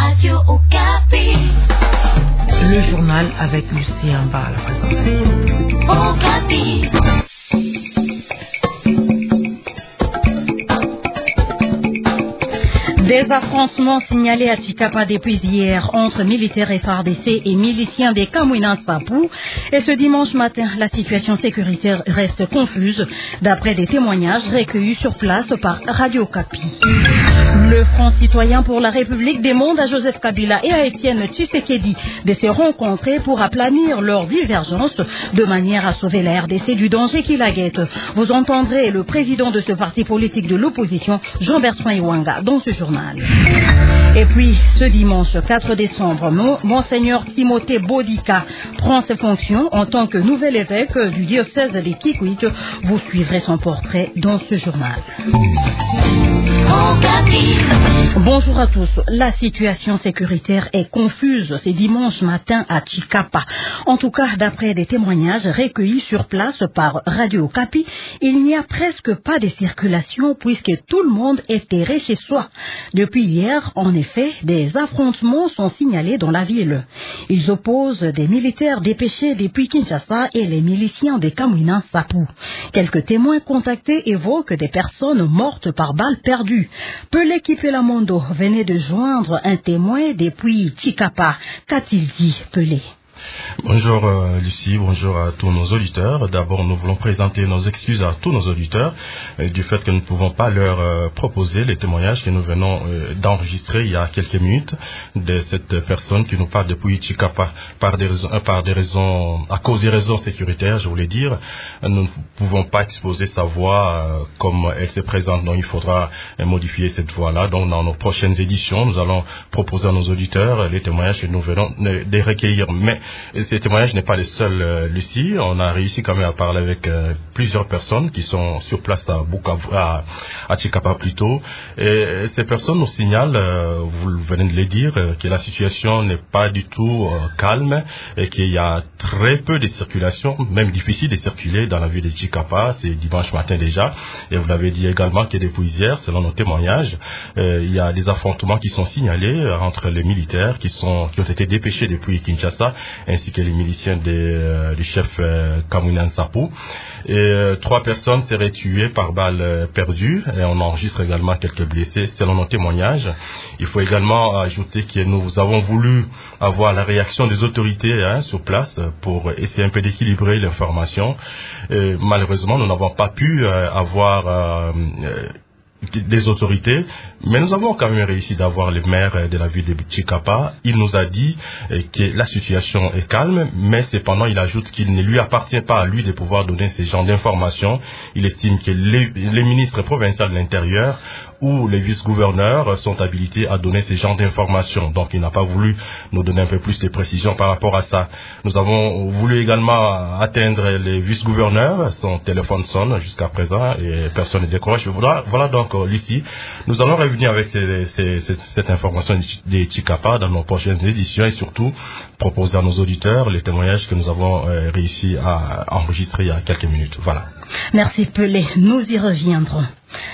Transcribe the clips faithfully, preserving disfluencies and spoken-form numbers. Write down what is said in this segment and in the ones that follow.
Radio Okapi. Le journal avec Lucien Ba à la présentation. Okapi. Des affrontements signalés à Tchikapa depuis hier entre militaires F A R D C et miliciens des Kamwina Nsapou. Et ce dimanche matin, la situation sécuritaire reste confuse, d'après des témoignages recueillis sur place par Radio Okapi. Le Front citoyen pour la République demande à Joseph Kabila et à Étienne Tshisekedi de se rencontrer pour aplanir leurs divergences de manière à sauver la R D C du danger qui la guette. Vous entendrez le président de ce parti politique de l'opposition, Jean-Bertrand Iwanga, dans ce journal. Et puis, ce dimanche quatre décembre, Monseigneur Timothée Bodika prend ses fonctions en tant que nouvel évêque du diocèse de Kikwit. Vous suivrez son portrait dans ce journal. Bonjour à tous. La situation sécuritaire est confuse ce dimanche matin à Tchikapa. En tout cas, d'après des témoignages recueillis sur place par Radio Okapi, il n'y a presque pas de circulation puisque tout le monde est terré chez soi. Depuis hier, en effet, des affrontements sont signalés dans la ville. Ils opposent des militaires dépêchés depuis Kinshasa et les miliciens des Kamwina Nsapou. Quelques témoins contactés évoquent des personnes mortes par balles perdues. Pelé Kipelamondo venait de joindre un témoin depuis Tchikapa. Qu'a-t-il dit, Pelé? Bonjour euh, Lucie, bonjour à tous nos auditeurs. D'abord, nous voulons présenter nos excuses à tous nos auditeurs euh, du fait que nous ne pouvons pas leur euh, proposer les témoignages que nous venons euh, d'enregistrer il y a quelques minutes de cette personne qui nous parle depuis Tchikapa par des raisons, par des raisons, à cause des raisons sécuritaires, je voulais dire. Nous ne pouvons pas exposer sa voix euh, comme elle se présente, donc il faudra euh, modifier cette voix-là. Donc, dans nos prochaines éditions, nous allons proposer à nos auditeurs les témoignages que nous venons de, de recueillir. Mais Et ces témoignages n'est pas les seuls, euh, Lucie. On a réussi quand même à parler avec euh, plusieurs personnes qui sont sur place à Bukavu, à, à Tchikapa plutôt. Et ces personnes nous signalent, euh, vous venez de le dire, euh, que la situation n'est pas du tout euh, calme et qu'il y a très peu de circulation, même difficile de circuler dans la ville de Tchikapa. C'est dimanche matin déjà. Et vous l'avez dit également que depuis hier, selon nos témoignages, euh, il y a des affrontements qui sont signalés euh, entre les militaires qui sont qui ont été dépêchés depuis Kinshasa, ainsi que les miliciens des, euh, du chef euh, Kamwina Nsapou. Et euh, trois personnes seraient tuées par balles euh, perdues. Et on enregistre également quelques blessés selon nos témoignages. Il faut également ajouter que nous avons voulu avoir la réaction des autorités hein, sur place pour essayer un peu d'équilibrer l'information. Et, malheureusement, nous n'avons pas pu euh, avoir euh, euh, des autorités, mais nous avons quand même réussi d'avoir le maire de la ville de Tchikapa. Il nous a dit que la situation est calme, mais cependant il ajoute qu'il ne lui appartient pas à lui de pouvoir donner ce genre d'informations. Il estime que les, les ministres provinciaux de l'Intérieur ou les vice-gouverneurs sont habilités à donner ce genre d'informations. Donc il n'a pas voulu nous donner un peu plus de précisions par rapport à ça. Nous avons voulu également atteindre les vice-gouverneurs. Son téléphone sonne jusqu'à présent et personne ne décroche. Voilà, voilà donc Lucie, nous allons revenir avec ces, ces, ces, cette information des Tchikapa dans nos prochaines éditions et surtout proposer à nos auditeurs les témoignages que nous avons euh, réussi à enregistrer il y a quelques minutes. Voilà. Merci Pelé, nous y reviendrons.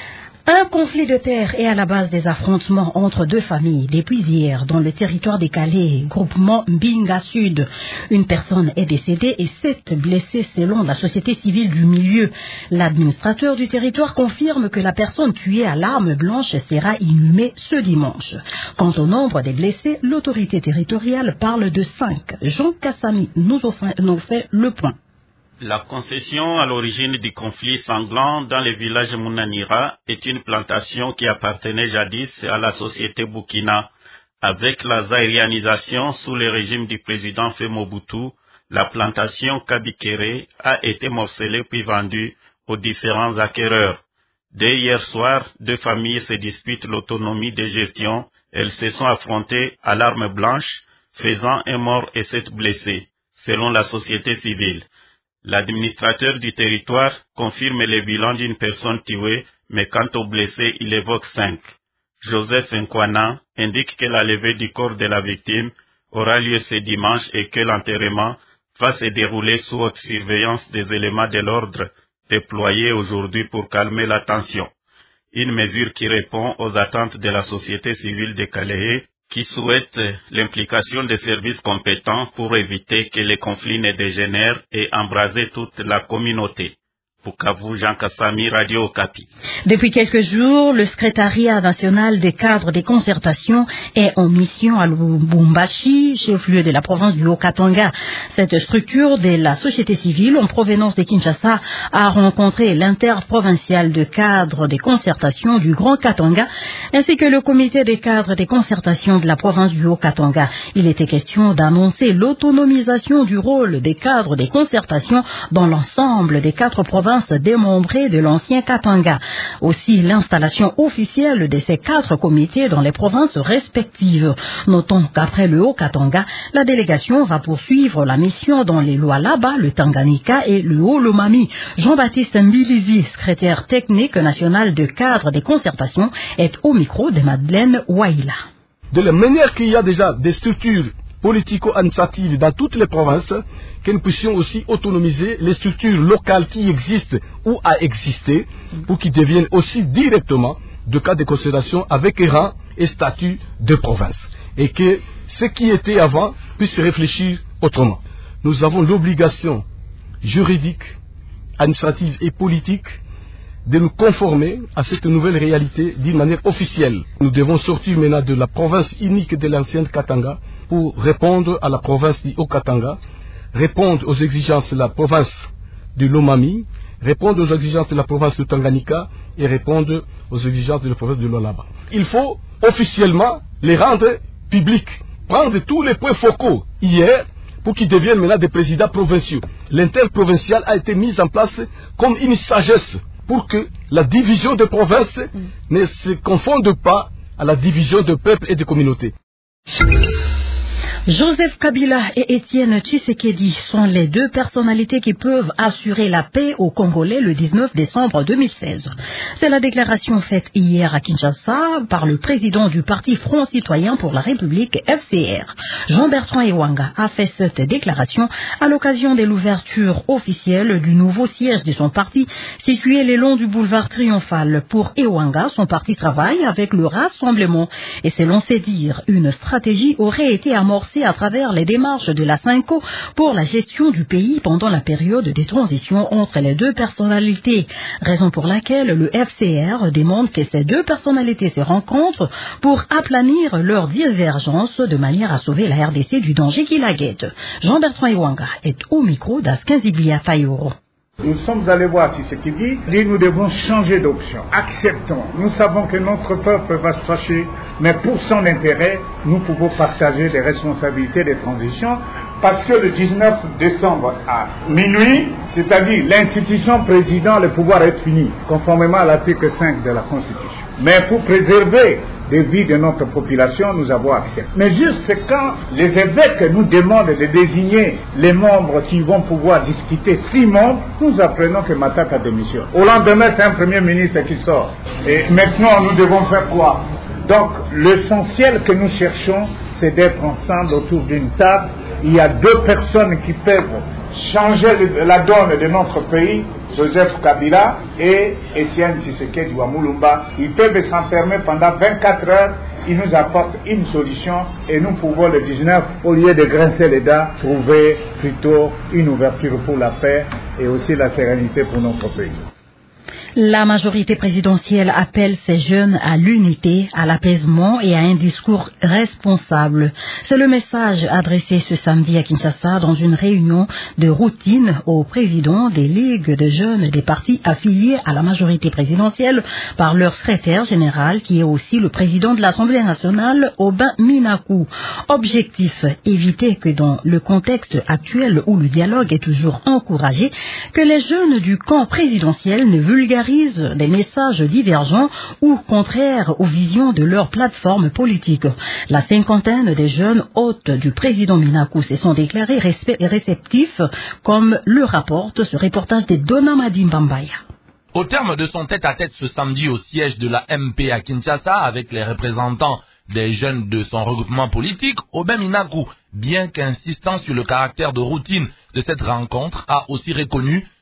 Un conflit de terre est à la base des affrontements entre deux familles depuis hier dans le territoire des Calais, groupement Mbinga Sud. Une personne est décédée et sept blessés selon la société civile du milieu. L'administrateur du territoire confirme que la personne tuée à l'arme blanche sera inhumée ce dimanche. Quant au nombre des blessés, l'autorité territoriale parle de cinq. Jean Kassami nous fait le point. La concession à l'origine du conflit sanglant dans le village Mounanira est une plantation qui appartenait jadis à la société Burkina. Avec la zaïrianisation sous le régime du président Mobutu, la plantation Kabikere a été morcelée puis vendue aux différents acquéreurs. Dès hier soir, deux familles se disputent l'autonomie de gestion. Elles se sont affrontées à l'arme blanche, faisant un mort et sept blessés, selon la société civile. L'administrateur du territoire confirme le bilan d'une personne tuée, mais quant aux blessés, il évoque cinq. Joseph Nkwana indique que la levée du corps de la victime aura lieu ce dimanche et que l'enterrement va se dérouler sous haute surveillance des éléments de l'ordre déployés aujourd'hui pour calmer la tension. Une mesure qui répond aux attentes de la société civile de Calais, qui souhaite l'implication des services compétents pour éviter que les conflits ne dégénèrent et embraser toute la communauté. Bukavu, Jean Kassami, Radio Okapi. Depuis quelques jours, le secrétariat national des cadres des concertations est en mission à Lubumbashi, chef-lieu de la province du Haut-Katanga. Cette structure de la société civile en provenance de Kinshasa a rencontré l'interprovincial de cadres des concertations du Grand Katanga ainsi que le comité des cadres des concertations de la province du Haut-Katanga. Il était question d'annoncer l'autonomisation du rôle des cadres des concertations dans l'ensemble des quatre provinces démembrées de l'ancien Katanga. Aussi l'installation officielle de ces quatre comités dans les provinces respectives. Notons qu'après le Haut-Katanga, la délégation va poursuivre la mission dans les Lualaba, le Tanganyika et le Haut-Lomami. Jean-Baptiste Mbilizi, secrétaire technique national de cadre des concertations, est au micro de Madeleine Waila. De la manière qu'il y a déjà des structures politico-administratives dans toutes les provinces, que nous puissions aussi autonomiser les structures locales qui existent ou à exister pour qu'ils deviennent aussi directement de cas de considération avec rang et statut de province. Et que ce qui était avant puisse réfléchir autrement. Nous avons l'obligation juridique, administrative et politique de nous conformer à cette nouvelle réalité d'une manière officielle. Nous devons sortir maintenant de la province unique de l'ancienne Katanga pour répondre à la province du Haut-Katanga, répondre aux exigences de la province du Lomami, répondre aux exigences de la province du Tanganyika et répondre aux exigences de la province de Lualaba. Il faut officiellement les rendre publics, prendre tous les points focaux hier pour qu'ils deviennent maintenant des présidents provinciaux. L'interprovincial a été mis en place comme une sagesse pour que la division de provinces ne se confonde pas à la division de peuples et de communautés. Joseph Kabila et Étienne Tshisekedi sont les deux personnalités qui peuvent assurer la paix aux Congolais le dix-neuf décembre deux mille seize. C'est la déclaration faite hier à Kinshasa par le président du parti Front Citoyen pour la République F C R. Jean-Bertrand Ewanga a fait cette déclaration à l'occasion de l'ouverture officielle du nouveau siège de son parti situé le long du boulevard Triomphal. Pour Ewanga, son parti travaille avec le rassemblement et selon ses dires, une stratégie aurait été amorcée à travers les démarches de la Cinco pour la gestion du pays pendant la période de transition entre les deux personnalités. Raison pour laquelle le F C R demande que ces deux personnalités se rencontrent pour aplanir leurs divergences de manière à sauver la R D C du danger qui la guette. Jean-Bertrand Ewanga est au micro d'Askinziglia Fayoro. Nous sommes allés voir Tshisekedi, dit nous devons changer d'option. Acceptons. Nous savons que notre peuple va se fâcher, mais pour son intérêt, nous pouvons partager les responsabilités des transitions parce que le dix-neuf décembre à minuit, c'est-à-dire l'institution président, le pouvoir est fini, conformément à l'article cinq de la Constitution. Mais pour préserver des vies de notre population, nous avons accepté. Mais juste quand les évêques nous demandent de désigner les membres qui vont pouvoir discuter, six membres, nous apprenons que Matak a démissionné. Au lendemain, c'est un premier ministre qui sort. Et maintenant, nous devons faire quoi? Donc, l'essentiel que nous cherchons, c'est d'être ensemble autour d'une table. Il y a deux personnes qui peuvent changer la donne de notre pays, Joseph Kabila et Étienne Tshisekedi Wamulumba. Ils peuvent s'enfermer pendant vingt-quatre heures, ils nous apportent une solution et nous pouvons le dix-neuf, au lieu de grincer les dents, trouver plutôt une ouverture pour la paix et aussi la sérénité pour notre pays. La majorité présidentielle appelle ces jeunes à l'unité, à l'apaisement et à un discours responsable. C'est le message adressé ce samedi à Kinshasa dans une réunion de routine au président des ligues de jeunes des partis affiliés à la majorité présidentielle par leur secrétaire général qui est aussi le président de l'Assemblée nationale, Aubin Minakou. Objectif, éviter que dans le contexte actuel où le dialogue est toujours encouragé, que les jeunes du camp présidentiel ne vulgarisent des messages divergents ou contraires aux visions de leur plateforme politique. La cinquantaine des jeunes hôtes du président Minakou se sont déclarés réceptifs, comme le rapporte ce reportage de Donna Madimbambaya. Au terme de son tête-à-tête ce samedi au siège de la M P à Kinshasa avec les représentants des jeunes de son regroupement politique, Aubin Minakou, bien qu'insistant sur le caractère de routine de cette rencontre, a aussi reconnu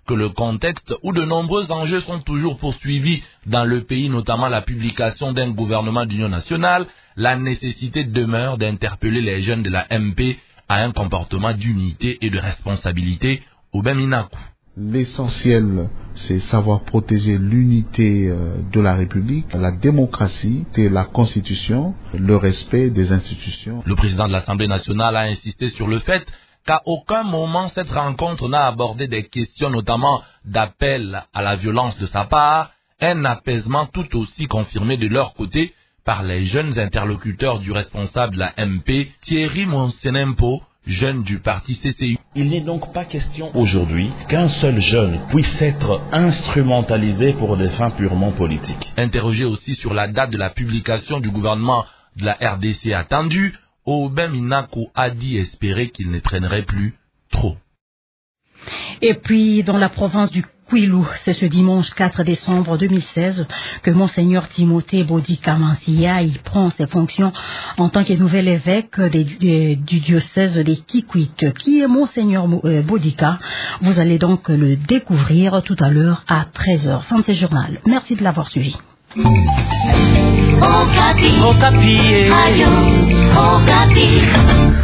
que le contexte où de nombreux enjeux sont toujours poursuivis dans le pays, notamment la publication d'un gouvernement d'union nationale, la nécessité demeure d'interpeller les jeunes de la M P à un comportement d'unité et de responsabilité. Aubin Minakou. L'essentiel, c'est savoir protéger l'unité de la République, la démocratie, la Constitution, le respect des institutions. Le président de l'Assemblée nationale a insisté sur le fait qu'à aucun moment cette rencontre n'a abordé des questions notamment d'appel à la violence de sa part, un apaisement tout aussi confirmé de leur côté par les jeunes interlocuteurs du responsable de la M P, Thierry Monsenempo, jeune du parti C C U. Il n'est donc pas question aujourd'hui qu'un seul jeune puisse être instrumentalisé pour des fins purement politiques. Interrogé aussi sur la date de la publication du gouvernement de la R D C attendue, Aubin Minakou a dit espérer qu'il ne traînerait plus trop. Et puis, dans la province du Kwilu, c'est ce dimanche quatre décembre deux mille seize que Monseigneur Timothée Bodika Mansiaï prend ses fonctions en tant que nouvel évêque des, des, du diocèse des Kikwit. Qui est Monseigneur Bodika? Vous allez donc le découvrir tout à l'heure à treize heures. Fin de ce journal. Merci de l'avoir suivi. Okapi. Okapi. Radio Okapi.